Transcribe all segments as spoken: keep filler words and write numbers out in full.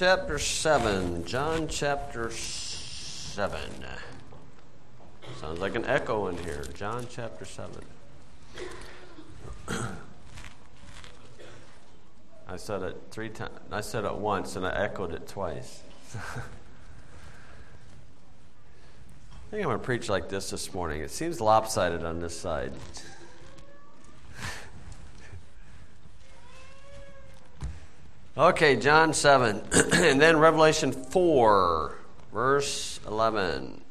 Chapter seven, John chapter seven. Sounds like an echo in here. John chapter seven. I said it three times. I said it once and I echoed it twice. I think I'm going to preach like this this morning. It seems lopsided on this side. Okay, John seven, and then Revelation four, verse eleven.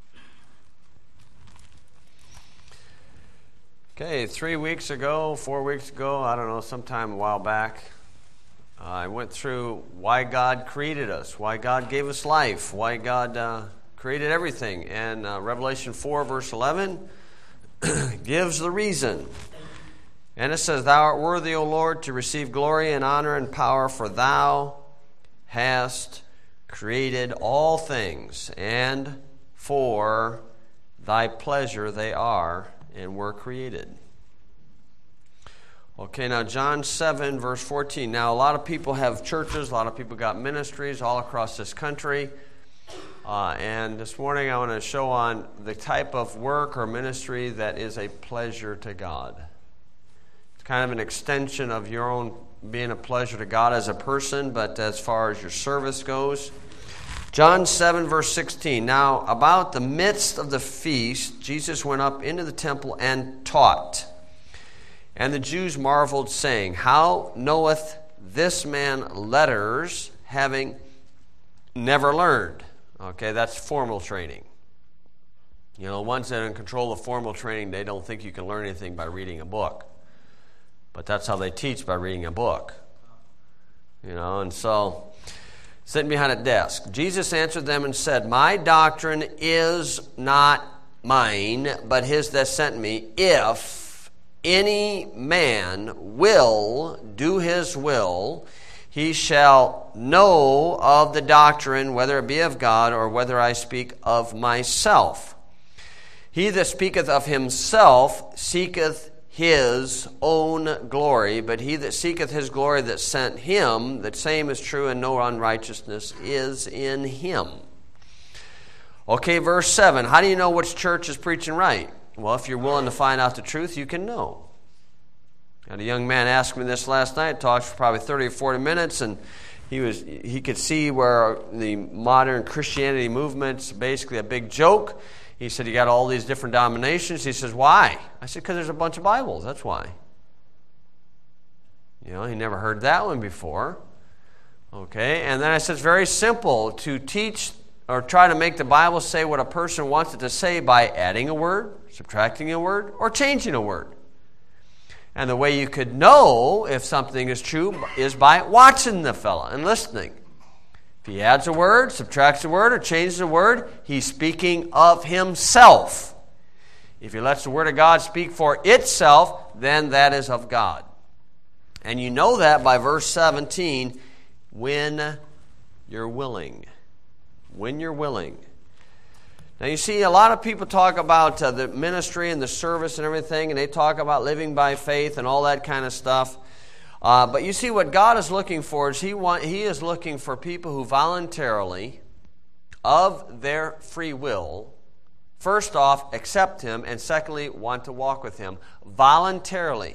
Okay, three weeks ago, four weeks ago, I don't know, sometime a while back, uh, I went through why God created us, why God gave us life, why God uh, created everything. And uh, Revelation four, verse eleven gives the reason. And it says, "Thou art worthy, O Lord, to receive glory and honor and power, for thou hast created all things, and for thy pleasure they are and were created." Okay, now John seven, verse fourteen. Now, a lot of people have churches, a lot of people got ministries all across this country. Uh, and this morning I want to show on the type of work or ministry that is a pleasure to God. Kind of an extension of your own being a pleasure to God as a person, but as far as your service goes. John seven, verse sixteen. Now, about the midst of the feast, Jesus went up into the temple and taught. And the Jews marveled, saying, "How knoweth this man letters, having never learned?" Okay, that's formal training. You know, ones that are in control of formal training, they don't think you can learn anything by reading a book. But that's how they teach, by reading a book. You know, and so, sitting behind a desk. Jesus answered them and said, "My doctrine is not mine, but his that sent me. If any man will do his will, he shall know of the doctrine, whether it be of God or whether I speak of myself. He that speaketh of himself seeketh his own glory, but he that seeketh his glory that sent him, the same is true, and no unrighteousness is in him." Okay, verse seven. How do you know which church is preaching right? Well, if you're willing to find out the truth, you can know. And a young man asked me this last night, talked for probably thirty or forty minutes, and he was he could see where the modern Christianity movement's basically a big joke. He said, "You got all these different denominations." He says, "Why?" I said, "Because there's a bunch of Bibles, that's why." You know, he never heard that one before. Okay, and then I said, it's very simple to teach or try to make the Bible say what a person wants it to say by adding a word, subtracting a word, or changing a word. And the way you could know if something is true is by watching the fella and listening. If he adds a word, subtracts a word, or changes a word, he's speaking of himself. If he lets the Word of God speak for itself, then that is of God. And you know that by verse seventeen, when you're willing. When you're willing. Now you see, a lot of people talk about uh, the ministry and the service and everything, and they talk about living by faith and all that kind of stuff. Uh, but you see, what God is looking for is he want, He is looking for people who voluntarily, of their free will, first off, accept Him, and secondly, want to walk with Him voluntarily.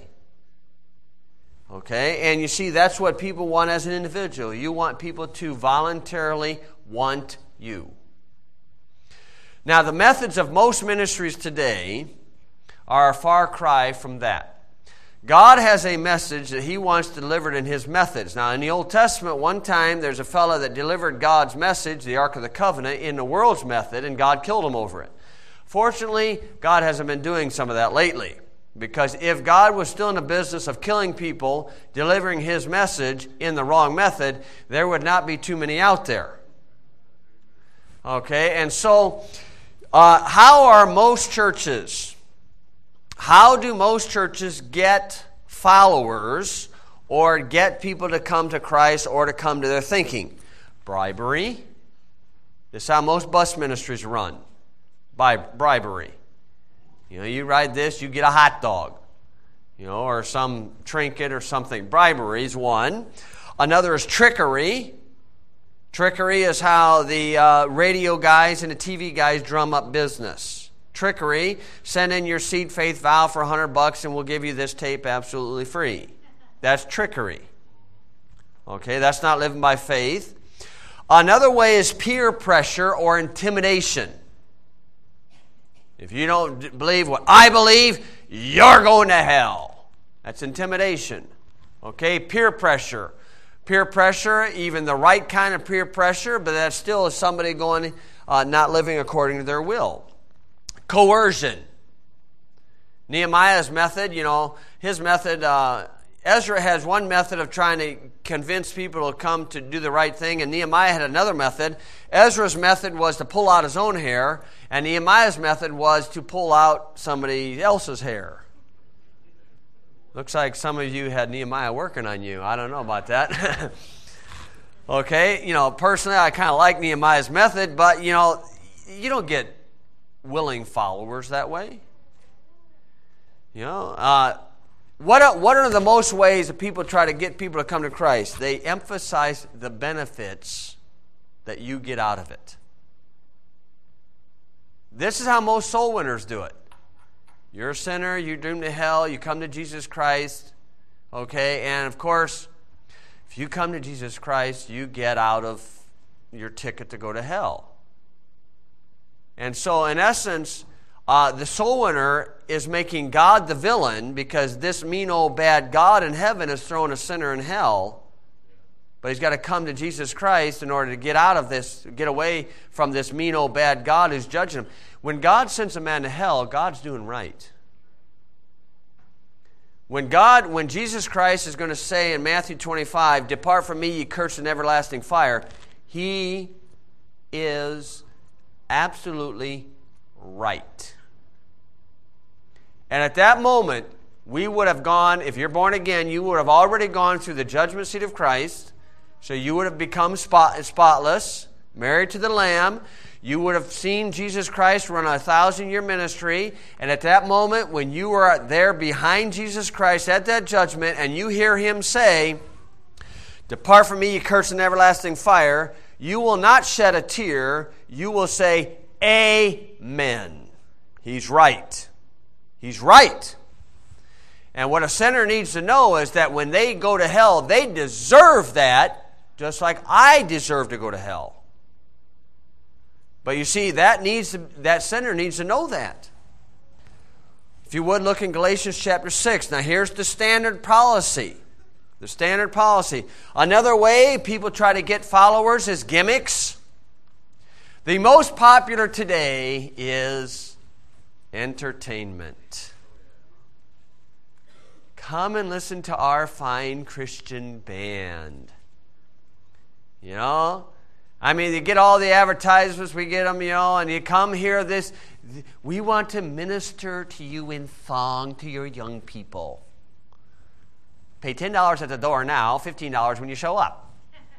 Okay? And you see, that's what people want as an individual. You want people to voluntarily want you. Now, the methods of most ministries today are a far cry from that. God has a message that He wants delivered in His methods. Now, in the Old Testament, one time there's a fellow that delivered God's message, the Ark of the Covenant, in the world's method, and God killed him over it. Fortunately, God hasn't been doing some of that lately. Because if God was still in the business of killing people, delivering His message in the wrong method, there would not be too many out there. Okay, and so, uh, how are most churches... How do most churches get followers or get people to come to Christ or to come to their thinking? Bribery. This is how most bus ministries run. By bribery. You know, you ride this, you get a hot dog. You know, or some trinket or something. Bribery is one. Another is trickery. Trickery is how the uh, radio guys and the T V guys drum up business. Trickery, send in your seed faith vow for a hundred bucks and we'll give you this tape absolutely free. That's trickery. Okay, that's not living by faith. Another way is peer pressure or intimidation. If you don't believe what I believe, you're going to hell. That's intimidation. Okay, peer pressure. Peer pressure, even the right kind of peer pressure, but that still is somebody going, uh, not living according to their will. Coercion. Nehemiah's method, you know, his method, uh, Ezra has one method of trying to convince people to come to do the right thing, and Nehemiah had another method. Ezra's method was to pull out his own hair, and Nehemiah's method was to pull out somebody else's hair. Looks like some of you had Nehemiah working on you. I don't know about that. Okay, you know, personally, I kind of like Nehemiah's method, but, you know, you don't get willing followers that way. You know, uh, what are, what are the most ways that people try to get people to come to Christ? They emphasize the benefits that you get out of it. This is how most soul winners do it. You're a sinner, you're doomed to hell, you come to Jesus Christ, okay? And of course, if you come to Jesus Christ, you get out of your ticket to go to hell. And so, in essence, uh, the soul winner is making God the villain because this mean old bad God in heaven is throwing a sinner in hell. But he's got to come to Jesus Christ in order to get out of this, get away from this mean old bad God who's judging him. When God sends a man to hell, God's doing right. When God, when Jesus Christ is going to say in Matthew twenty-five, "Depart from me, ye cursed, in everlasting fire," he is absolutely right. And at that moment, we would have gone, if you're born again, you would have already gone through the judgment seat of Christ. So you would have become spot, spotless, married to the Lamb. You would have seen Jesus Christ run a thousand-year ministry. And at that moment, when you are there behind Jesus Christ at that judgment, and you hear him say, "Depart from me, ye cursed, in everlasting fire," you will not shed a tear. You will say, "Amen." He's right. He's right. And what a sinner needs to know is that when they go to hell, they deserve that, just like I deserve to go to hell. But you see, that needs to, that sinner needs to know that. If you would, look in Galatians chapter six. Now here's the standard policy. The standard policy. Another way people try to get followers is gimmicks. The most popular today is entertainment. Come and listen to our fine Christian band. You know? I mean, you get all the advertisements, we get them, you know, and you come hear this. We want to minister to you in song to your young people. Pay ten dollars at the door now, fifteen dollars when you show up.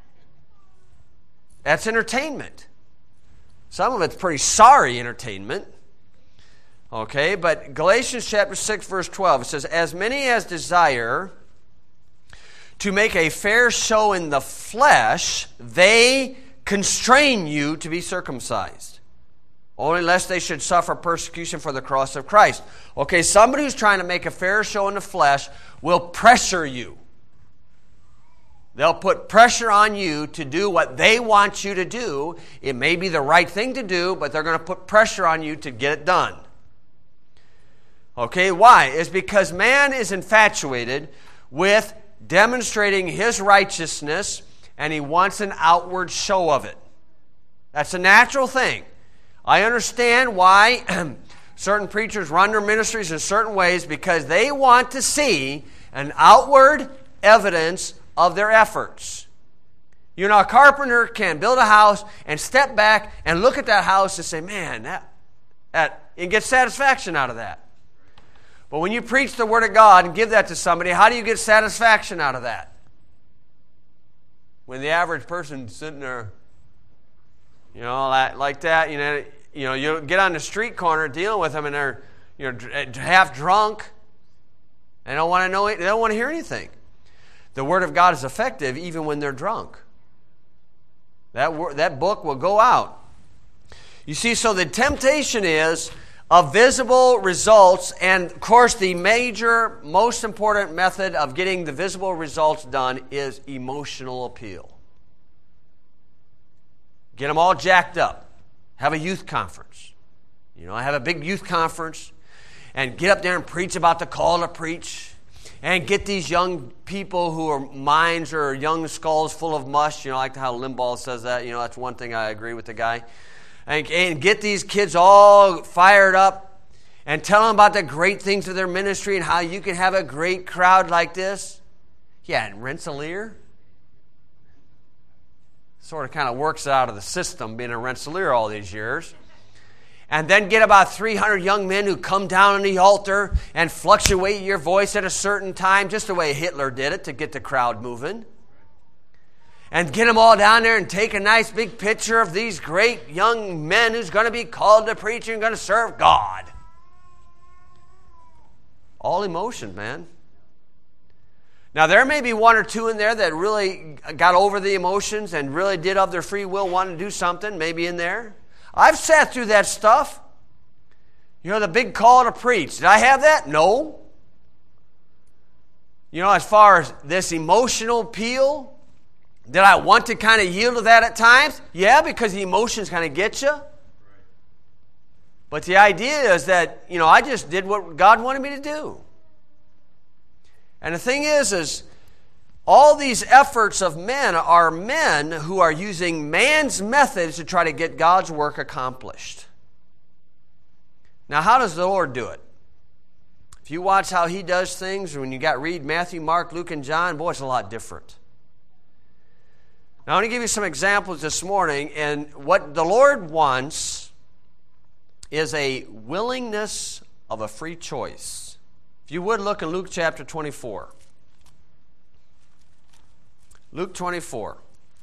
That's entertainment. Some of it's pretty sorry entertainment. Okay, but Galatians chapter six, verse twelve, it says, "As many as desire to make a fair show in the flesh, they constrain you to be circumcised, only lest they should suffer persecution for the cross of Christ." Okay, somebody who's trying to make a fair show in the flesh will pressure you. They'll put pressure on you to do what they want you to do. It may be the right thing to do, but they're going to put pressure on you to get it done. Okay, why? It's because man is infatuated with demonstrating his righteousness, and he wants an outward show of it. That's a natural thing. I understand why certain preachers run their ministries in certain ways, because they want to see an outward evidence of their efforts. You know, a carpenter can build a house and step back and look at that house and say, "Man, that, that," and get satisfaction out of that. But when you preach the Word of God and give that to somebody, how do you get satisfaction out of that? When the average person's sitting there, you know, like that, you know, you know, you get on the street corner dealing with them, and they're, you know, half drunk. They don't want to know. They don't want to hear anything. The Word of God is effective even when they're drunk. That, wor- that book will go out. You see, so the temptation is of visible results, and of course the major, most important method of getting the visible results done is emotional appeal. Get them all jacked up. Have a youth conference. You know, I have a big youth conference and get up there and preach about the call to preach and get these young people who are minds or young skulls full of mush. You know, like how Limbaugh says that. You know, that's one thing I agree with the guy. And, and get these kids all fired up and tell them about the great things of their ministry and how you can have a great crowd like this. Yeah, and Rensselaer sort of kind of works out of the system, being a Rensselaer all these years. And then get about three hundred young men who come down on the altar and fluctuate your voice at a certain time, just the way Hitler did it to get the crowd moving. And get them all down there and take a nice big picture of these great young men who's going to be called to preach and going to serve God. All emotion, man. Now, there may be one or two in there that really got over the emotions and really did of their free will want to do something, maybe in there. I've sat through that stuff. You know, the big call to preach. Did I have that? No. You know, as far as this emotional appeal, did I want to kind of yield to that at times? Yeah, because the emotions kind of get you. But the idea is that, you know, I just did what God wanted me to do. And the thing is, is all these efforts of men are men who are using man's methods to try to get God's work accomplished. Now, how does the Lord do it? If you watch how He does things, when you got read Matthew, Mark, Luke, and John, boy, it's a lot different. Now, I want to give you some examples this morning, and what the Lord wants is a willingness of a free choice. If you would, look in Luke chapter twenty-four. Luke twenty-four.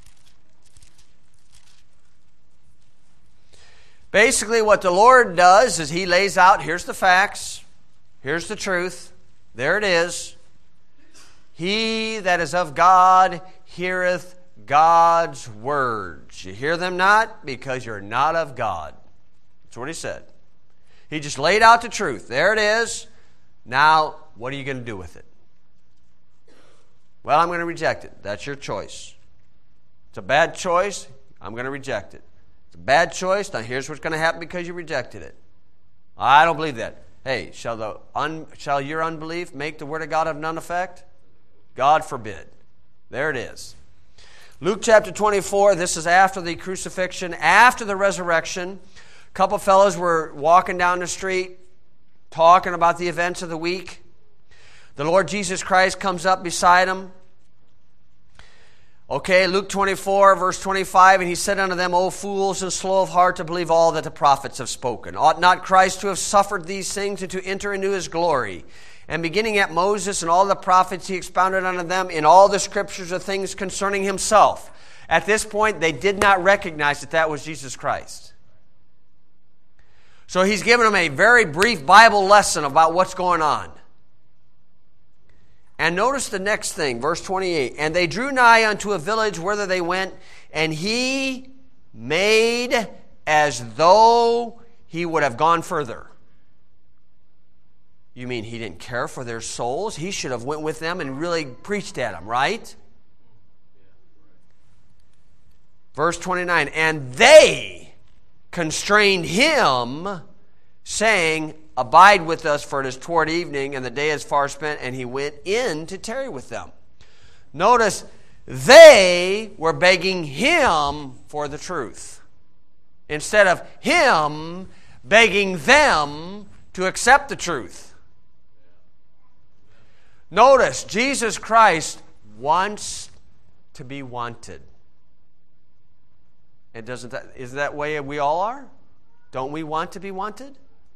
Basically, what the Lord does is He lays out, here's the facts, here's the truth, there it is. He that is of God heareth God's words. You hear them not because you're not of God. That's what He said. He just laid out the truth. There it is. Now, what are you going to do with it? Well, I'm going to reject it. That's your choice. It's a bad choice. I'm going to reject it. It's a bad choice. Now, here's what's going to happen because you rejected it. I don't believe that. Hey, shall the un, shall your unbelief make the word of God of none effect? God forbid. There it is. Luke chapter twenty-four, this is after the crucifixion, after the resurrection. A couple fellows were walking down the street, talking about the events of the week. The Lord Jesus Christ comes up beside them. Okay, Luke twenty-four, verse twenty-five, and He said unto them, O fools, and slow of heart to believe all that the prophets have spoken. Ought not Christ to have suffered these things and to enter into His glory? And beginning at Moses and all the prophets, He expounded unto them in all the scriptures of things concerning Himself. At this point, they did not recognize that that was Jesus Christ. So He's given them a very brief Bible lesson about what's going on. And notice the next thing, verse twenty-eight. And they drew nigh unto a village whither they went, and He made as though He would have gone further. You mean He didn't care for their souls? He should have went with them and really preached at them, right? Verse twenty-nine. And they constrained Him, saying, Abide with us, for it is toward evening, and the day is far spent, and He went in to tarry with them. Notice, they were begging Him for the truth, instead of Him begging them to accept the truth. Notice, Jesus Christ wants to be wanted. And doesn't that, is that way we all are? Don't we want to be wanted?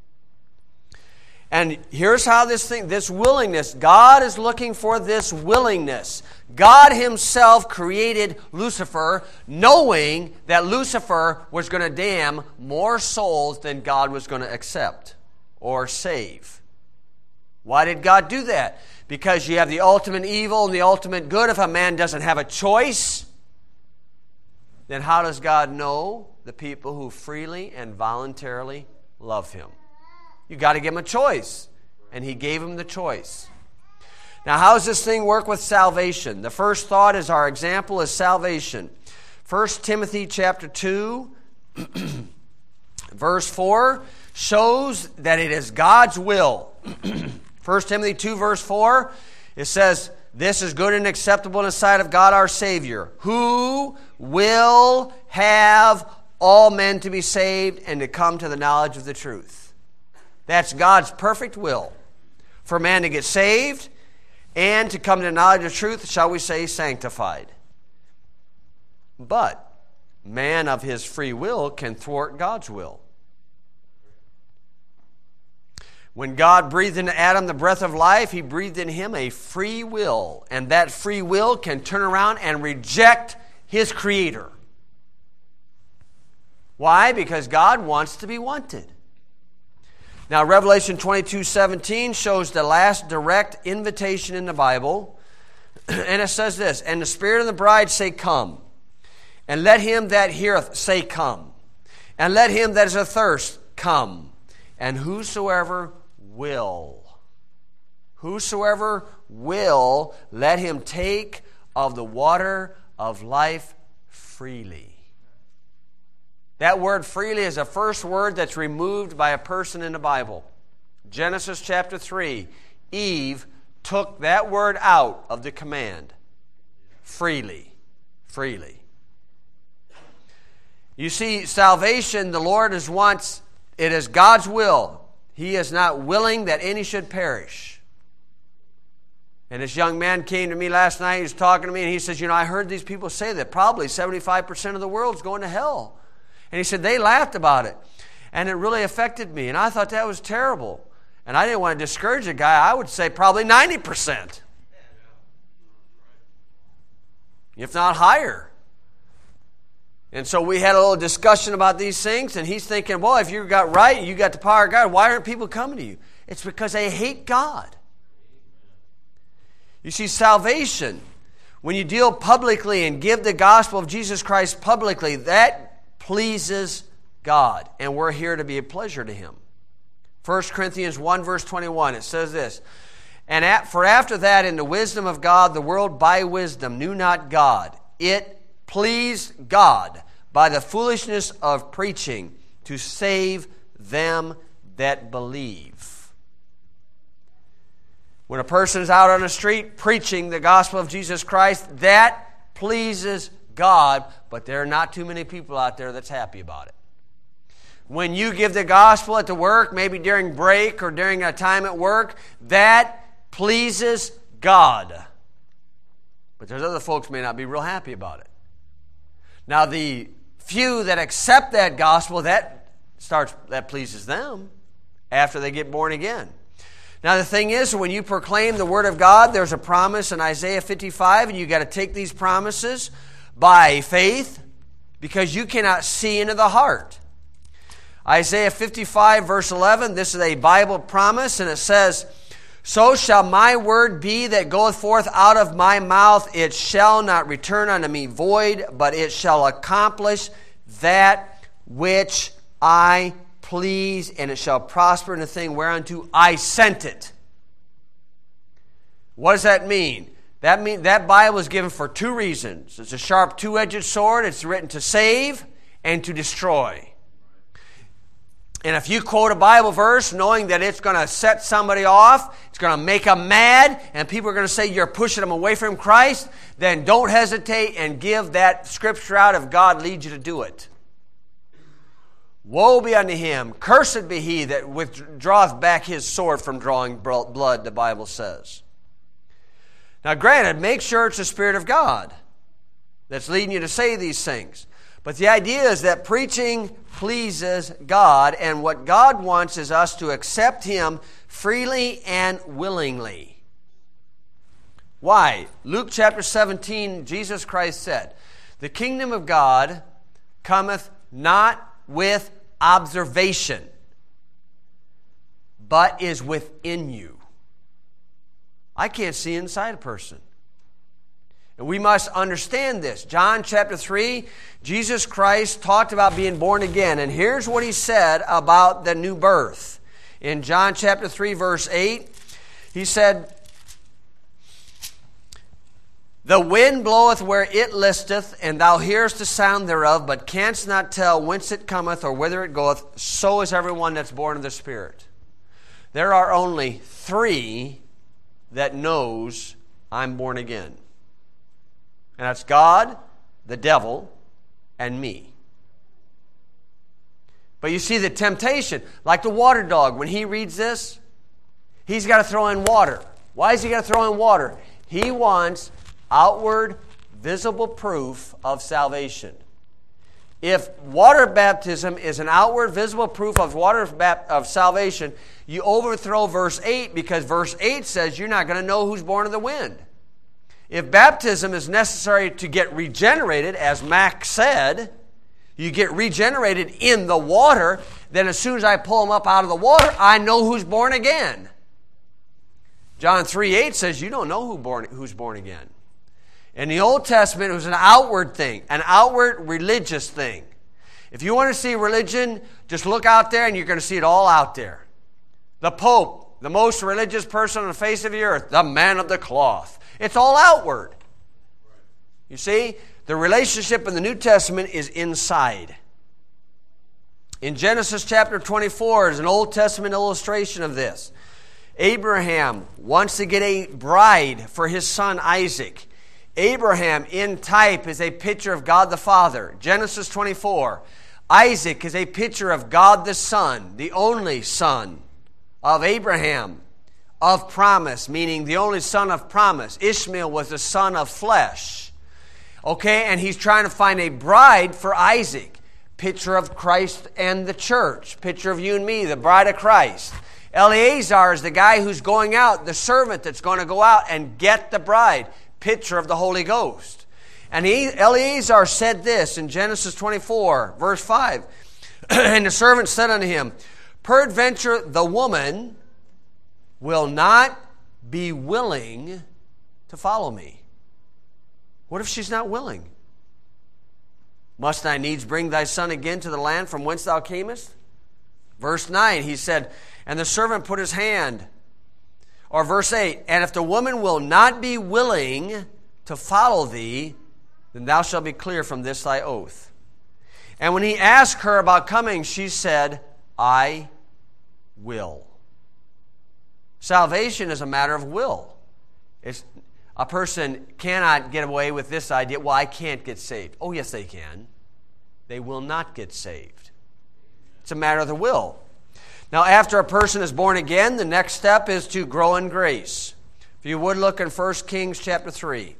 And here's how this thing, this willingness, God is looking for this willingness. God Himself created Lucifer knowing that Lucifer was going to damn more souls than God was going to accept or save. Why did God do that? Because you have the ultimate evil and the ultimate good. If a man doesn't have a choice, then how does God know the people who freely and voluntarily love Him? You got to give them a choice. And He gave them the choice. Now, how does this thing work with salvation? The first thought is our example is salvation. First Timothy chapter two, verse four, shows that it is God's will. First Timothy two, verse four, it says, "This is good and acceptable in the sight of God our Savior, who will have all men to be saved and to come to the knowledge of the truth." That's God's perfect will. For man to get saved and to come to the knowledge of truth, shall we say, sanctified. But man of his free will can thwart God's will. When God breathed into Adam the breath of life, He breathed in him a free will. And that free will can turn around and reject his Creator. Why? Because God wants to be wanted. Now, Revelation twenty-two seventeen shows the last direct invitation in the Bible. And it says this, "And the Spirit and the bride say, Come. And let him that heareth say, Come. And let him that is athirst come. And whosoever will, whosoever will, let him take of the water of life freely." That word freely is the first word that's removed by a person in the Bible. Genesis chapter three, Eve took that word out of the command. Freely. Freely. You see, salvation, the Lord is wants, it is God's will. He is not willing that any should perish. And this young man came to me last night, he was talking to me, and he says, you know, I heard these people say that probably seventy-five percent of the world's going to hell. And he said, they laughed about it. And it really affected me. And I thought that was terrible. And I didn't want to discourage a guy. I would say probably ninety percent. If not higher. And so we had a little discussion about these things. And he's thinking, well, if you got right, you got the power of God, why aren't people coming to you? It's because they hate God. You see, salvation, when you deal publicly and give the gospel of Jesus Christ publicly, that pleases God, and we're here to be a pleasure to Him. First Corinthians one, verse twenty-one, it says this, "And at, for after that, in the wisdom of God, the world by wisdom knew not God. It pleased God by the foolishness of preaching to save them that believe." When a person is out on the street preaching the gospel of Jesus Christ, that pleases God, but there are not too many people out there that's happy about it. When you give the gospel at the work, maybe during break or during a time at work, that pleases God. But there's other folks may not be real happy about it. Now, the few that accept that gospel, that starts that pleases them after they get born again. Now, the thing is, when you proclaim the Word of God, there's a promise in Isaiah fifty-five, and you've got to take these promises by faith, because you cannot see into the heart. Isaiah fifty-five, verse eleven, this is a Bible promise, and it says, "So shall my word be that goeth forth out of my mouth. It shall not return unto me void, but it shall accomplish that which I please, and it shall prosper in the thing whereunto I sent it." What does that mean? That mean that Bible is given for two reasons. It's a sharp two-edged sword. It's written to save and to destroy. And if you quote a Bible verse knowing that it's going to set somebody off, it's going to make them mad, and people are going to say you're pushing them away from Christ, then don't hesitate and give that scripture out if God leads you to do it. "Woe be unto him, cursed be he that withdraweth back his sword from drawing blood," the Bible says. Now, granted, make sure it's the Spirit of God that's leading you to say these things. But the idea is that preaching pleases God, and what God wants is us to accept Him freely and willingly. Why? Luke chapter seventeen, Jesus Christ said, "The kingdom of God cometh not with observation, but is within you." I can't see inside a person. And we must understand this. John chapter three, Jesus Christ talked about being born again. And here's what he said about the new birth. In John chapter three, verse eight, he said, "The wind bloweth where it listeth, and thou hearest the sound thereof, but canst not tell whence it cometh or whither it goeth. So is everyone that's born of the Spirit." There are only three that knows I'm born again. And that's God, the devil, and me. But you see the temptation, like the water dog, when he reads this, he's got to throw in water. Why is he got to throw in water? He wants outward, visible proof of salvation. If water baptism is an outward, visible proof of water of salvation, you overthrow verse eight, because verse eight says you're not going to know who's born of the wind. If baptism is necessary to get regenerated, as Mac said, you get regenerated in the water, then as soon as I pull them up out of the water, I know who's born again. John three eight says you don't know who born, who's born again. In the Old Testament, it was an outward thing, an outward religious thing. If you want to see religion, just look out there and you're going to see it all out there. The Pope, the most religious person on the face of the earth, the man of the cloth. It's all outward. You see, the relationship in the New Testament is inside. In Genesis chapter twenty-four is an Old Testament illustration of this. Abraham wants to get a bride for his son Isaac. Abraham, in type, is a picture of God the Father. Genesis twenty-four. Isaac is a picture of God the Son, the only son of Abraham, of promise, meaning the only son of promise. Ishmael was the son of flesh. Okay, and he's trying to find a bride for Isaac. Picture of Christ and the church. Picture of you and me, the bride of Christ. Eleazar is the guy who's going out, the servant that's going to go out and get the bride. Picture of the Holy Ghost. And he, Eleazar said this in Genesis twenty-four, verse five. And the servant said unto him, "Peradventure the woman will not be willing to follow me." What if she's not willing? "Must I needs bring thy son again to the land from whence thou camest?" Verse nine, he said, and the servant put his hand. Or verse eight, "And if the woman will not be willing to follow thee, then thou shalt be clear from this thy oath." And when he asked her about coming, she said, "I will." Salvation is a matter of will. It's, a person cannot get away with this idea, well, I can't get saved. Oh, yes, they can. They will not get saved. It's a matter of the will. Now, after a person is born again, the next step is to grow in grace. If you would look in First Kings chapter three.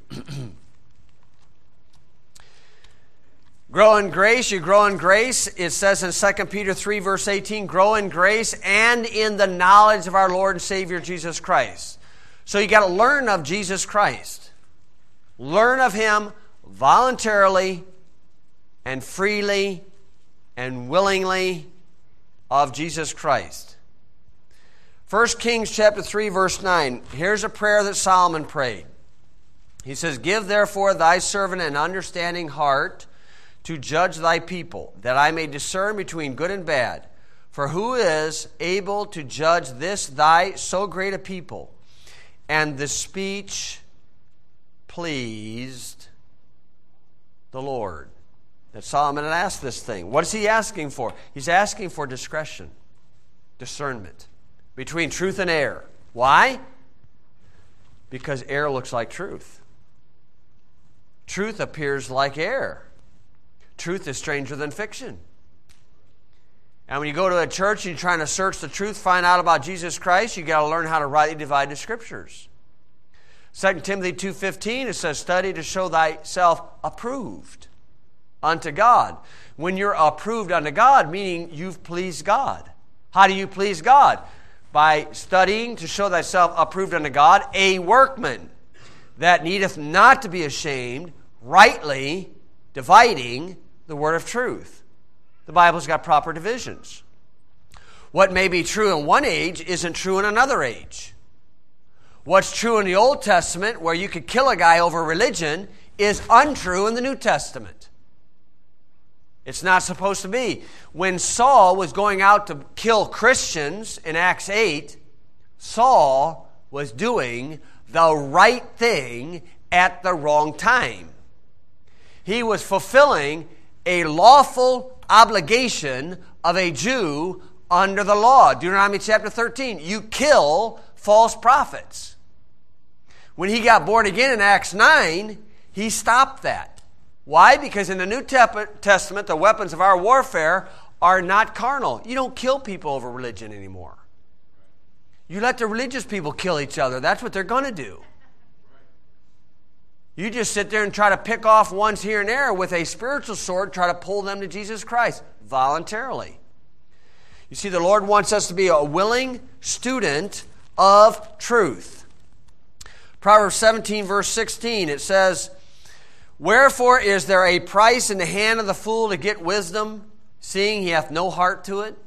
Grow in grace, you grow in grace. It says in Second Peter three, verse eighteen, grow in grace and in the knowledge of our Lord and Savior Jesus Christ. So you got to learn of Jesus Christ. Learn of Him voluntarily and freely and willingly of Jesus Christ. First Kings chapter three, verse nine. Here's a prayer that Solomon prayed. He says, "Give therefore thy servant an understanding heart to judge thy people, that I may discern between good and bad. For who is able to judge this thy so great a people?" And the speech pleased the Lord. That Solomon had asked this thing. What is he asking for? He's asking for discretion, discernment between truth and error. Why? Because error looks like truth. Truth appears like error. Truth is stranger than fiction. And when you go to a church and you're trying to search the truth, find out about Jesus Christ, you got to learn how to rightly divide the Scriptures. Second Timothy two fifteen, it says, "Study to show thyself approved unto God." When you're approved unto God, meaning you've pleased God. How do you please God? By studying to show thyself approved unto God, a workman that needeth not to be ashamed, rightly dividing the word of truth. The Bible's got proper divisions. What may be true in one age isn't true in another age. What's true in the Old Testament, where you could kill a guy over religion, is untrue in the New Testament. It's not supposed to be. When Saul was going out to kill Christians in Acts eight, Saul was doing the right thing at the wrong time. He was fulfilling a lawful obligation of a Jew under the law. Deuteronomy chapter thirteen, you kill false prophets. When he got born again in Acts nine, he stopped that. Why? Because in the New Testament, the weapons of our warfare are not carnal. You don't kill people over religion anymore. You let the religious people kill each other. That's what they're going to do. You just sit there and try to pick off ones here and there with a spiritual sword, try to pull them to Jesus Christ voluntarily. You see, the Lord wants us to be a willing student of truth. Proverbs seventeen, verse sixteen, it says, wherefore is there a price in the hand of the fool to get wisdom, seeing he hath no heart to it?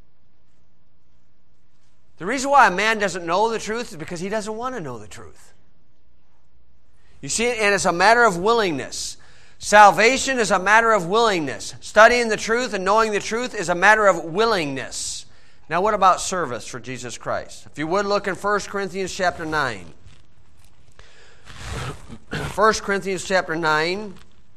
The reason why a man doesn't know the truth is because he doesn't want to know the truth. You see, and it's a matter of willingness. Salvation is a matter of willingness. Studying the truth and knowing the truth is a matter of willingness. Now, what about service for Jesus Christ? If you would look in First Corinthians chapter nine. First Corinthians chapter nine.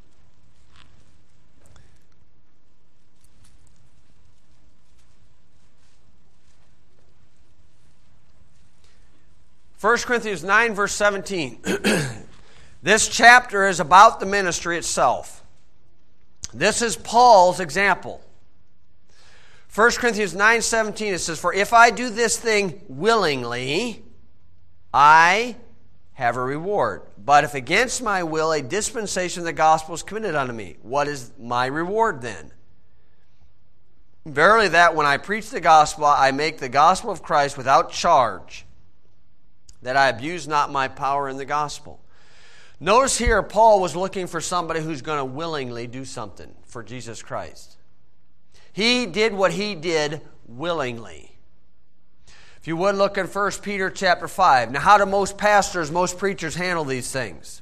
First Corinthians nine, verse seventeen. This chapter is about the ministry itself. This is Paul's example. First Corinthians nine, seventeen, it says, for if I do this thing willingly, I have a reward. But if against my will a dispensation of the gospel is committed unto me, what is my reward then? Verily that when I preach the gospel, I make the gospel of Christ without charge, that I abuse not my power in the gospel. Notice here, Paul was looking for somebody who's going to willingly do something for Jesus Christ. He did what he did willingly. If you would look in First Peter chapter five. Now, how do most pastors, most preachers handle these things?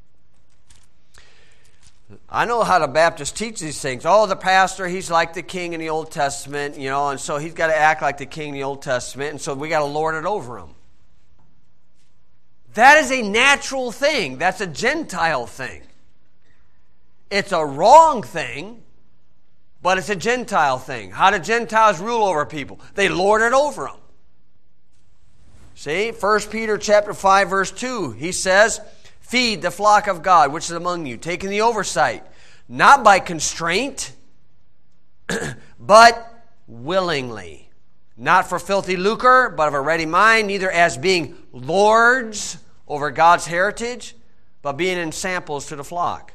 I know how the Baptists teach these things. Oh, the pastor, he's like the king in the Old Testament, you know, and so he's got to act like the king in the Old Testament, and so we got to lord it over him. That is a natural thing. That's a Gentile thing. It's a wrong thing, but it's a Gentile thing. How do Gentiles rule over people? They lord it over them. See, First Peter chapter five, verse two, he says, feed the flock of God, which is among you, taking the oversight, not by constraint, but willingly. Not for filthy lucre, but of a ready mind, neither as being lords over God's heritage, but being in samples to the flock.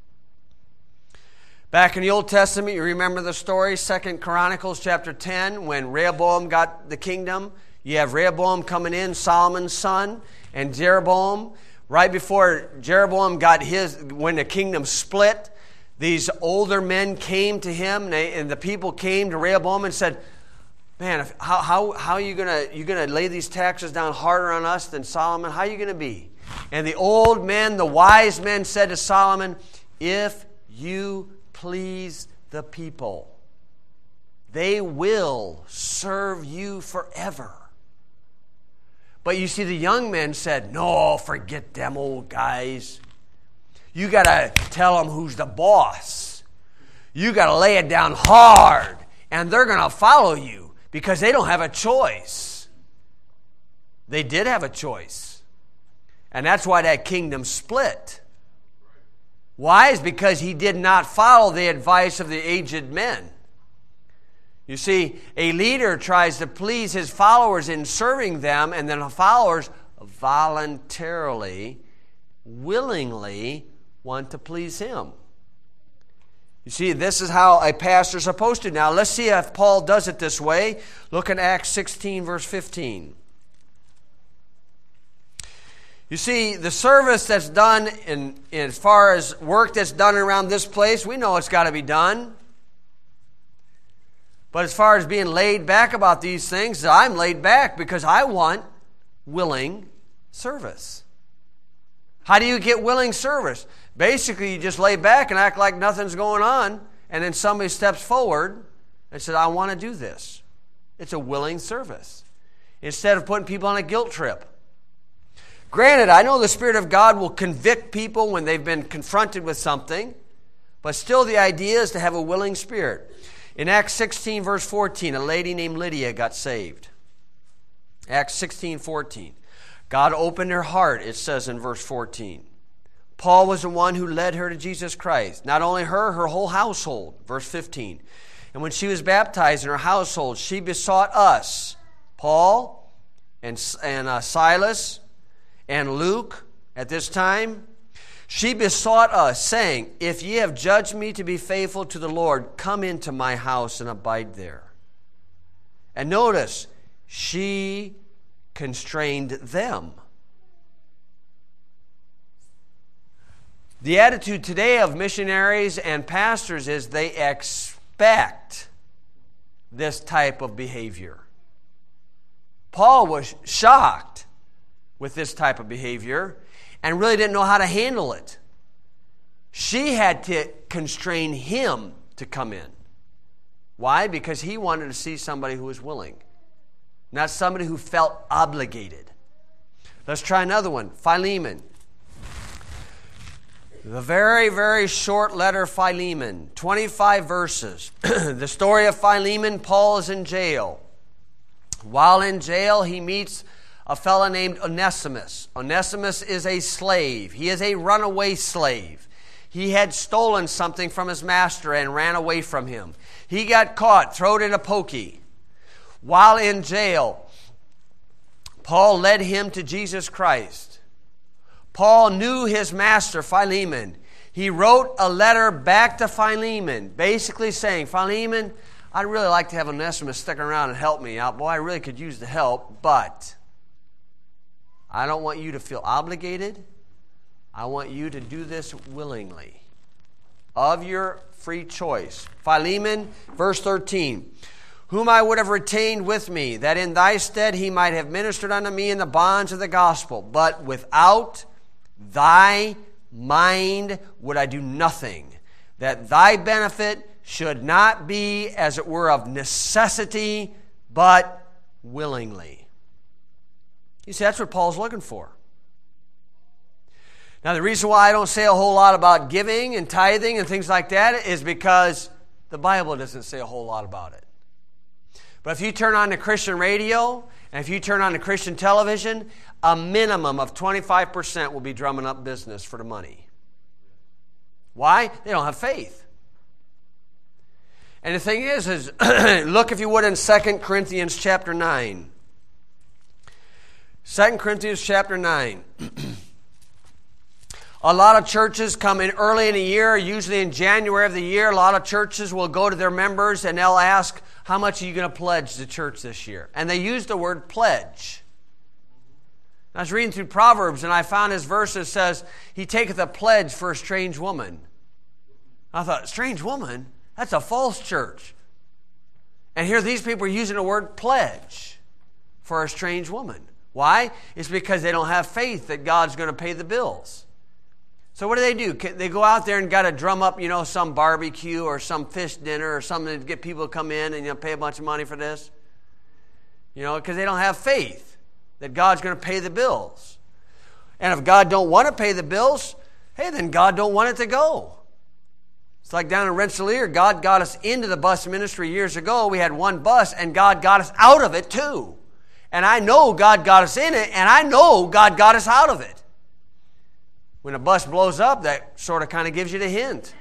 Back in the Old Testament, you remember the story, Second Chronicles chapter ten, when Rehoboam got the kingdom. You have Rehoboam coming in, Solomon's son, and Jeroboam. Right before Jeroboam got his, when the kingdom split, these older men came to him, and, they, and the people came to Rehoboam and said, man, if, how, how, how are you going to you gonna lay these taxes down harder on us than Solomon? How are you going to be? And the old men, the wise men said to Solomon, if you please the people, they will serve you forever. But you see, the young men said, no, forget them old guys. You got to tell them who's the boss. You got to lay it down hard, and they're going to follow you. Because they don't have a choice. They did have a choice. And that's why that kingdom split. Why? Is because he did not follow the advice of the aged men. You see, a leader tries to please his followers in serving them, and then the followers voluntarily, willingly want to please him. You see, this is how a pastor is supposed to. Now, let's see if Paul does it this way. Look in Acts sixteen, verse fifteen. You see, the service that's done, in, in as far as work that's done around this place, we know it's got to be done. But as far as being laid back about these things, I'm laid back because I want willing service. How do you get willing service? Basically, you just lay back and act like nothing's going on, and then somebody steps forward and says, I want to do this. It's a willing service. Instead of putting people on a guilt trip. Granted, I know the Spirit of God will convict people when they've been confronted with something, but still the idea is to have a willing spirit. In Acts sixteen, verse fourteen, a lady named Lydia got saved. Acts sixteen, fourteen. God opened her heart, it says in verse fourteen. Paul was the one who led her to Jesus Christ. Not only her, her whole household. Verse fifteen. And when she was baptized in her household, she besought us, Paul and, and uh, Silas and Luke at this time, she besought us, saying, if ye have judged me to be faithful to the Lord, come into my house and abide there. And notice, she constrained them. The attitude today of missionaries and pastors is they expect this type of behavior. Paul was shocked with this type of behavior and really didn't know how to handle it. She had to constrain him to come in. Why? Because he wanted to see somebody who was willing, not somebody who felt obligated. Let's try another one. Philemon. The very, very short letter Philemon, twenty-five verses. The story of Philemon, Paul is in jail. While in jail, he meets a fellow named Onesimus. Onesimus is a slave. He is a runaway slave. He had stolen something from his master and ran away from him. He got caught, thrown in a pokey. While in jail, Paul led him to Jesus Christ. Paul knew his master, Philemon. He wrote a letter back to Philemon, basically saying, Philemon, I'd really like to have Onesimus stick around and help me out. Boy, I really could use the help, but I don't want you to feel obligated. I want you to do this willingly, of your free choice. Philemon, verse thirteen, whom I would have retained with me, that in thy stead he might have ministered unto me in the bonds of the gospel. But without thy mind would I do nothing, that thy benefit should not be, as it were, of necessity, but willingly. You see, that's what Paul's looking for. Now, the reason why I don't say a whole lot about giving and tithing and things like that is because the Bible doesn't say a whole lot about it. But if you turn on the Christian radio, and if you turn on the Christian television, a minimum of twenty-five percent will be drumming up business for the money. Why? They don't have faith. And the thing is, is look if you would in Second Corinthians chapter nine. Second Corinthians chapter nine. A lot of churches come in early in the year, usually in January of the year. A lot of churches will go to their members and they'll ask, how much are you going to pledge the church this year? And they use the word pledge. I was reading through Proverbs and I found this verse that says, he taketh a pledge for a strange woman. I thought, strange woman? That's a false church. And here these people are using the word pledge for a strange woman. Why? It's because they don't have faith that God's going to pay the bills. So what do they do? They go out there and got to drum up, you know, some barbecue or some fish dinner or something to get people to come in and, you know, pay a bunch of money for this. You know, because they don't have faith that God's going to pay the bills. And if God don't want to pay the bills, hey, then God don't want it to go. It's like down in Rensselaer, God got us into the bus ministry years ago. We had one bus, and God got us out of it too. And I know God got us in it, and I know God got us out of it. When a bus blows up, that sort of kind of gives you the hint.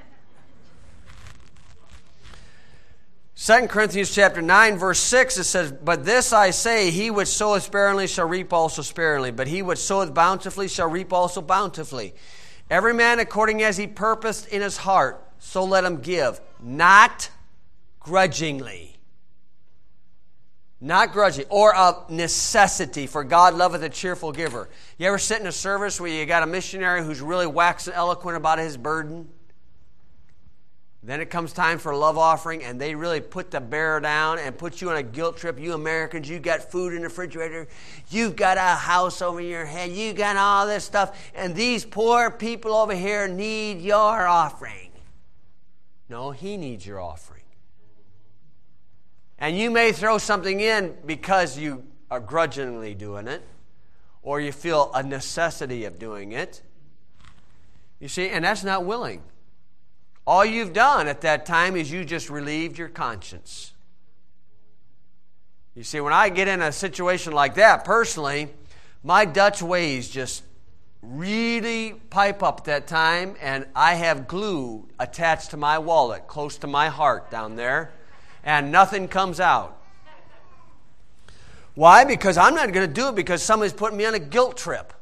Second Corinthians chapter nine, verse six, it says, but this I say, he which soweth sparingly shall reap also sparingly, but he which soweth bountifully shall reap also bountifully. Every man according as he purposed in his heart, so let him give, not grudgingly. Not grudging, or of necessity, for God loveth a cheerful giver. You ever sit in a service where you got a missionary who's really waxing eloquent about his burden? Then it comes time for a love offering, and they really put the bear down and put you on a guilt trip. You Americans, you got food in the refrigerator. You've got a house over your head. You got all this stuff. And these poor people over here need your offering. No, he needs your offering. And you may throw something in because you are grudgingly doing it, or you feel a necessity of doing it. You see, and that's not willing. All you've done at that time is you just relieved your conscience. You see, when I get in a situation like that, personally, my Dutch ways just really pipe up at that time, and I have glue attached to my wallet, close to my heart down there, and nothing comes out. Why? Because I'm not going to do it because somebody's putting me on a guilt trip.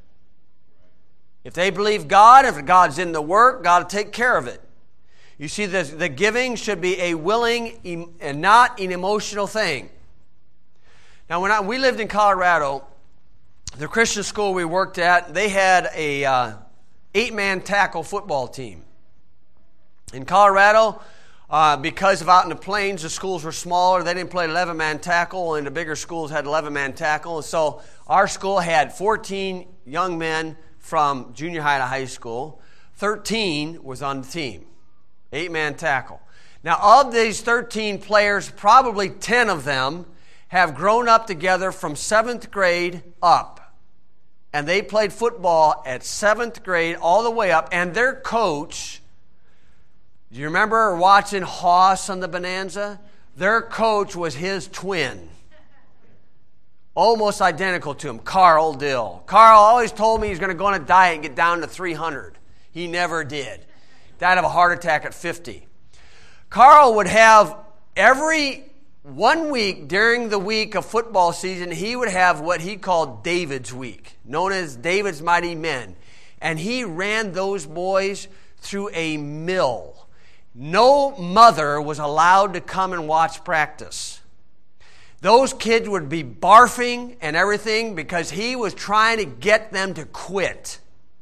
If they believe God, if God's in the work, God will take care of it. You see, the, the giving should be a willing and not an emotional thing. Now, when I, we lived in Colorado, the Christian school we worked at, they had a uh, eight-man tackle football team. In Colorado, uh, because of out in the plains, the schools were smaller. They didn't play eleven-man tackle, and the bigger schools had eleven-man tackle. And so our school had fourteen young men from junior high to high school. thirteen was on the team. Eight-man tackle. Now, of these thirteen players, probably ten of them have grown up together from seventh grade up. And they played football at seventh grade all the way up. And their coach, do you remember watching Hoss on the Bonanza? Their coach was his twin. Almost identical to him, Carl Dill. Carl always told me he's going to go on a diet and get down to three hundred. He never did. Died of a heart attack at fifty. Carl would have every one week during the week of football season, he would have what he called David's Week, known as David's Mighty Men. And he ran those boys through a mill. No mother was allowed to come and watch practice. Those kids would be barfing and everything because he was trying to get them to quit.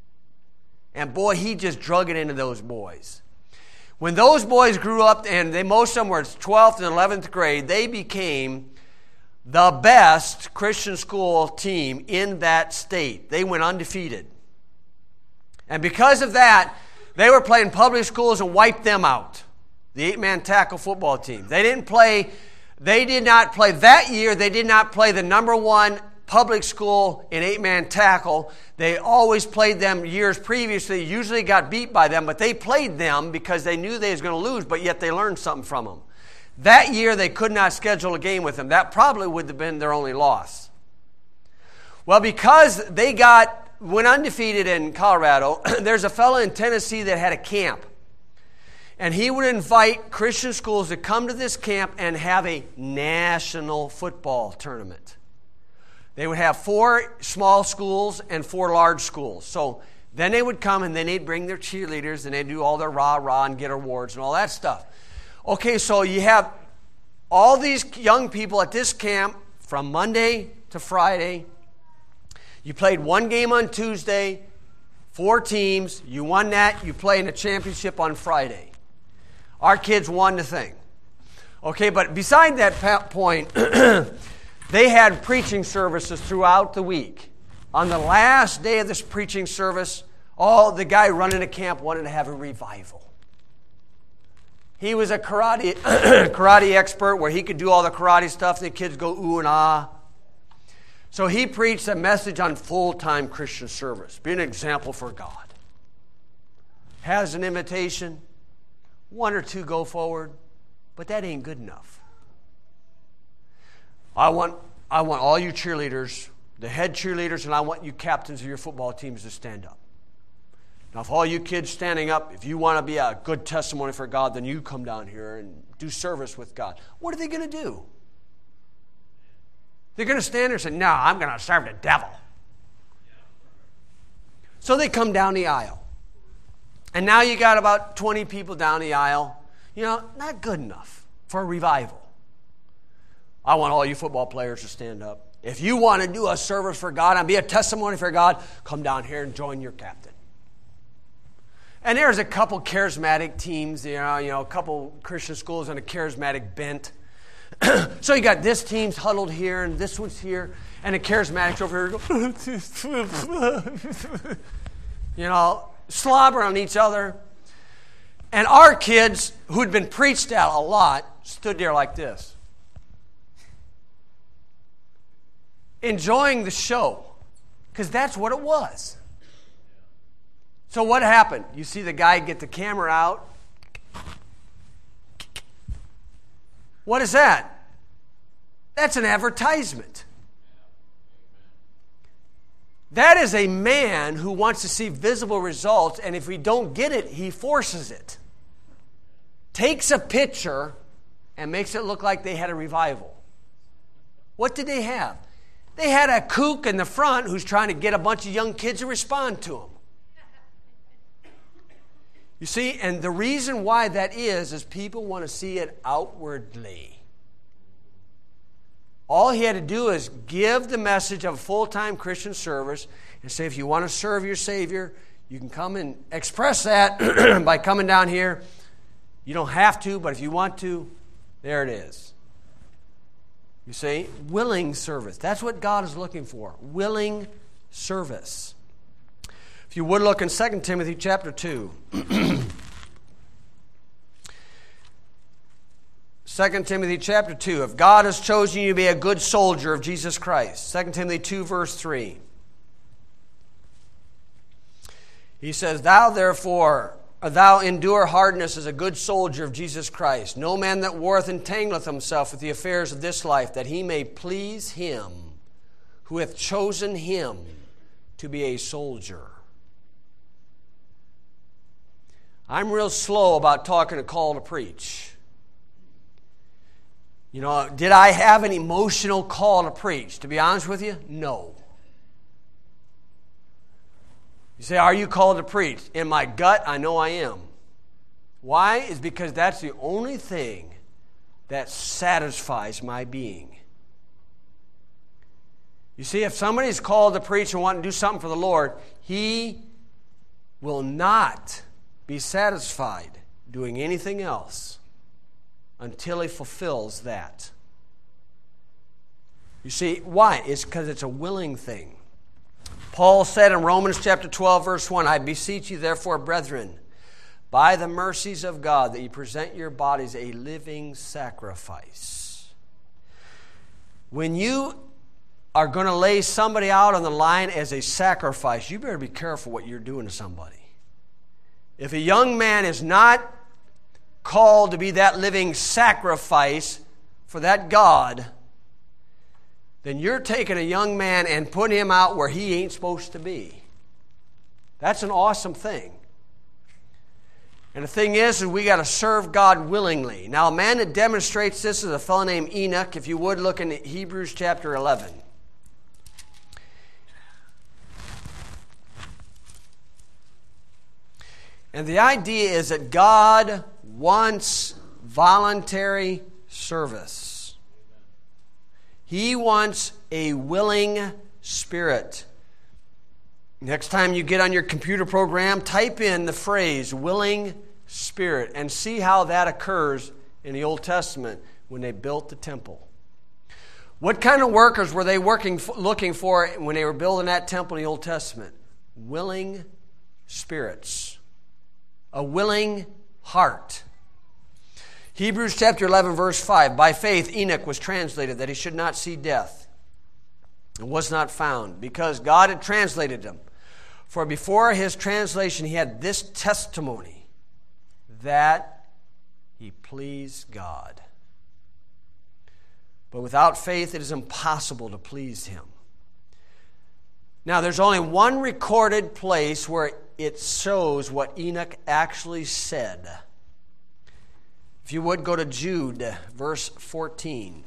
And boy, he just drug it into those boys. When those boys grew up, and they, most of them were twelfth and eleventh grade, they became the best Christian school team in that state. They went undefeated. And because of that, they were playing public schools and wiped them out. The eight-man tackle football team. They didn't play, they did not play that year, they did not play the number one public school in eight-man tackle. They always played them years previously, usually got beat by them, but they played them because they knew they was going to lose, but yet they learned something from them. That year, they could not schedule a game with them. That probably would have been their only loss. Well, because they got went undefeated in Colorado, there's a fellow in Tennessee that had a camp. And he would invite Christian schools to come to this camp and have a national football tournament. They would have four small schools and four large schools. So then they would come and then they'd bring their cheerleaders and they'd do all their rah-rah and get awards and all that stuff. Okay, so you have all these young people at this camp from Monday to Friday. You played one game on Tuesday, four teams. You won that. You play in a championship on Friday. Our kids won the thing. Okay, but beside that point, they had preaching services throughout the week. On the last day of this preaching service, all the guy running the camp wanted to have a revival. He was a karate karate expert where he could do all the karate stuff. The kids go ooh and ah. So he preached a message on full-time Christian service. Be an example for God. Has an invitation. One or two go forward. But that ain't good enough. I want, I want all you cheerleaders, the head cheerleaders, and I want you captains of your football teams to stand up. Now, if all you kids standing up, if you want to be a good testimony for God, then you come down here and do service with God. What are they going to do? They're going to stand there and say, no, I'm going to serve the devil. So they come down the aisle. And now you got about twenty people down the aisle. You know, not good enough for a revival. I want all you football players to stand up. If you want to do a service for God and be a testimony for God, come down here and join your captain. And there's a couple charismatic teams, you know, you know, a couple Christian schools on a charismatic bent. So you got this team's huddled here, and this one's here, and the charismatics over here, you know, slobber on each other. And our kids, who'd been preached at a lot, stood there like this, enjoying the show, because that's what it was. So what happened? You see the guy get the camera out. What is that? That's an advertisement. That is a man who wants to see visible results, and if we don't get it, he forces it. Takes a picture and makes it look like they had a revival. What did they have? They had a kook in the front who's trying to get a bunch of young kids to respond to him. You see, and the reason why that is, is people want to see it outwardly. All he had to do is give the message of a full-time Christian service and say, if you want to serve your Savior, you can come and express that by coming down here. You don't have to, but if you want to, there it is. You see, willing service. That's what God is looking for, willing service. If you would look in Second Timothy chapter two. Second Timothy chapter two. If God has chosen you to be a good soldier of Jesus Christ. Second Timothy two verse three. He says, Thou therefore, thou endure hardness as a good soldier of Jesus Christ. No man that warreth entangleth himself with the affairs of this life, that he may please him who hath chosen him to be a soldier. I'm real slow about talking a call to preach. You know, did I have an emotional call to preach? To be honest with you, no. You say, are you called to preach? In my gut, I know I am. Why? Is because that's the only thing that satisfies my being. You see, if somebody's called to preach and want to do something for the Lord, he will not be satisfied doing anything else until he fulfills that. You see, why? It's because it's a willing thing. Paul said in Romans chapter twelve, verse one, I beseech you therefore, brethren, by the mercies of God, that you present your bodies a living sacrifice. When you are going to lay somebody out on the line as a sacrifice, you better be careful what you're doing to somebody. If a young man is not called to be that living sacrifice for that God, then you're taking a young man and putting him out where he ain't supposed to be. That's an awesome thing. And the thing is, is we got to serve God willingly. Now, a man that demonstrates this is a fellow named Enoch. If you would, look in Hebrews chapter eleven. And the idea is that God wants voluntary service. He wants a willing spirit. Next time you get on your computer program, type in the phrase willing spirit and see how that occurs in the Old Testament when they built the temple. What kind of workers were they working looking for when they were building that temple in the Old Testament? Willing spirits. A willing heart. Hebrews chapter eleven verse five. By faith Enoch was translated that he should not see death, and was not found, because God had translated him. For before his translation he had this testimony, that he pleased God. But without faith it is impossible to please him. Now there's only one recorded place where it shows what Enoch actually said. If you would, go to Jude, verse fourteen.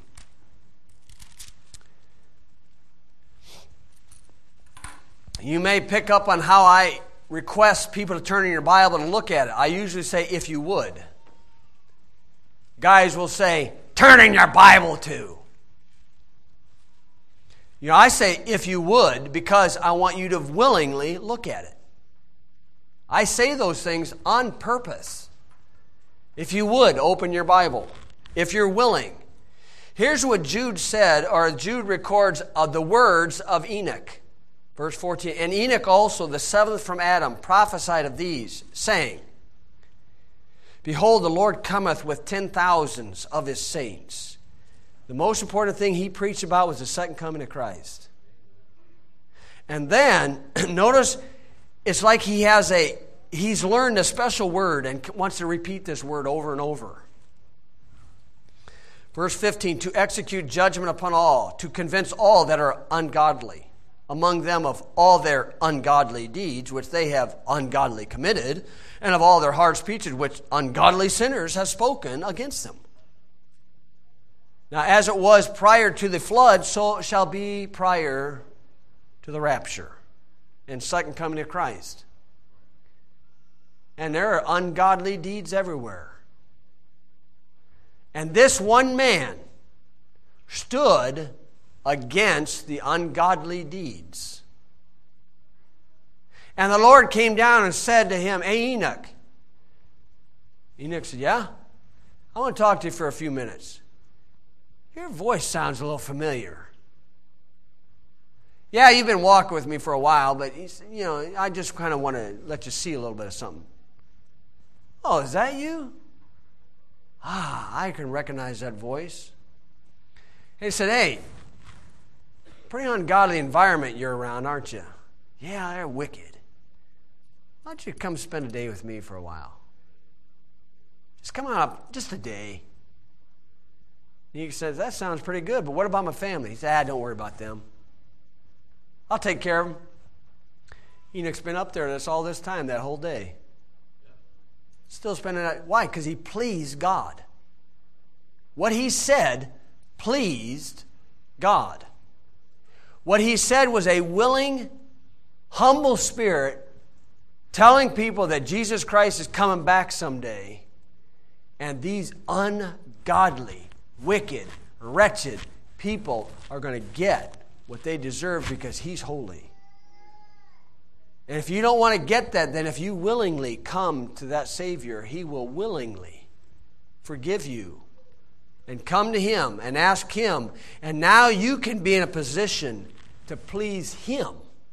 You may pick up on how I request people to turn in your Bible to look at it. I usually say, if you would. Guys will say, turn in your Bible to. You know, I say, if you would, because I want you to willingly look at it. I say those things on purpose. If you would, open your Bible. If you're willing. Here's what Jude said, or Jude records of the words of Enoch. Verse fourteen, and Enoch also, the seventh from Adam, prophesied of these, saying, behold, the Lord cometh with ten thousands of his saints. The most important thing he preached about was the second coming of Christ. And then, notice, it's like he has a, he's learned a special word and wants to repeat this word over and over. Verse fifteen, to execute judgment upon all, to convince all that are ungodly, among them of all their ungodly deeds, which they have ungodly committed, and of all their hard speeches, which ungodly sinners have spoken against them. Now, as it was prior to the flood, so it shall be prior to the rapture and second coming of Christ. And there are ungodly deeds everywhere. And this one man stood against the ungodly deeds. And the Lord came down and said to him, hey, Enoch. Enoch said, yeah? I want to talk to you for a few minutes. Your voice sounds a little familiar. Yeah, you've been walking with me for a while, but you know, I just kind of want to let you see a little bit of something. Oh, is that you? Ah, I can recognize that voice. He said, hey, pretty ungodly environment you're around, aren't you? Yeah, they're wicked. Why don't you come spend a day with me for a while? Just come on up, just a day. He says, that sounds pretty good, but what about my family? He said, ah, don't worry about them. I'll take care of them. Enoch's been up there that's all this time, that whole day. Still spending that. Why? Because he pleased God. What he said pleased God. What he said was a willing, humble spirit telling people that Jesus Christ is coming back someday. And these ungodly, wicked, wretched people are going to get what they deserve because he's holy. And if you don't want to get that, then if you willingly come to that Savior, he will willingly forgive you and come to him and ask him. And now you can be in a position to please him.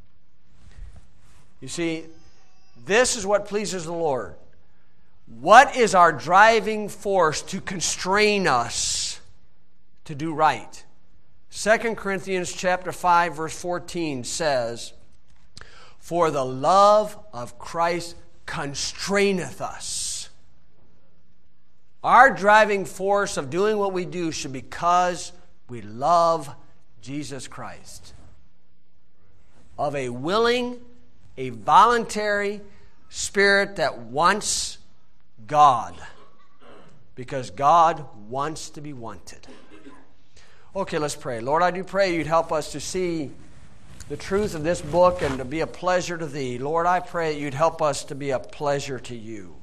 You see, this is what pleases the Lord. What is our driving force to constrain us to do right? Second Corinthians chapter five, verse fourteen says, for the love of Christ constraineth us. Our driving force of doing what we do should be because we love Jesus Christ. Of a willing, a voluntary spirit that wants God. Because God wants to be wanted. Okay, let's pray. Lord, I do pray you'd help us to see the truth of this book and to be a pleasure to thee. Lord, I pray you'd help us to be a pleasure to you.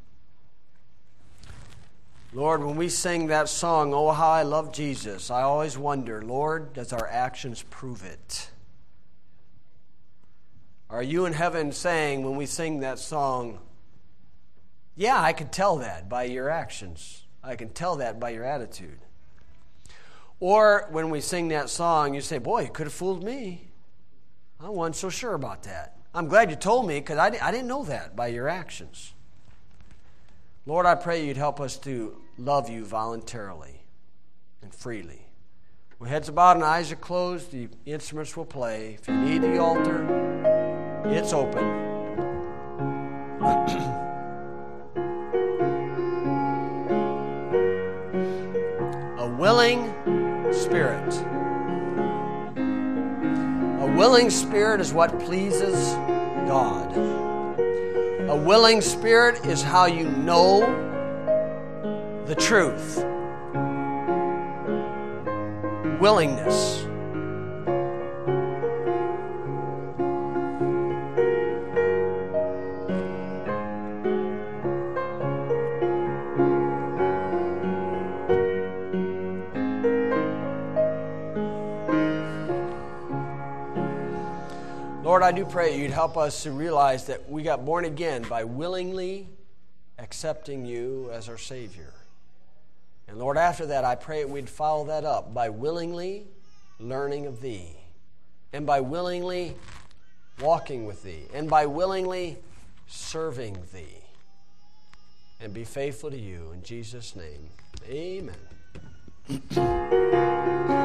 Lord, when we sing that song, Oh, How I Love Jesus, I always wonder, Lord, does our actions prove it? Are you in heaven saying when we sing that song, yeah, I can tell that by your actions. I can tell that by your attitude. Or when we sing that song, you say, boy, you could have fooled me. I wasn't so sure about that. I'm glad you told me because I, I didn't know that by your actions. Lord, I pray you'd help us to love you voluntarily and freely. With heads bowed and eyes are closed, the instruments will play. If you need the altar, it's open. A willing spirit. A willing spirit is what pleases God. A willing spirit is how you know the truth. Willingness. Lord, I do pray you'd help us to realize that we got born again by willingly accepting you as our Savior. And Lord, after that, I pray we'd follow that up by willingly learning of Thee, and by willingly walking with Thee, and by willingly serving Thee, and be faithful to you. In Jesus' name, amen.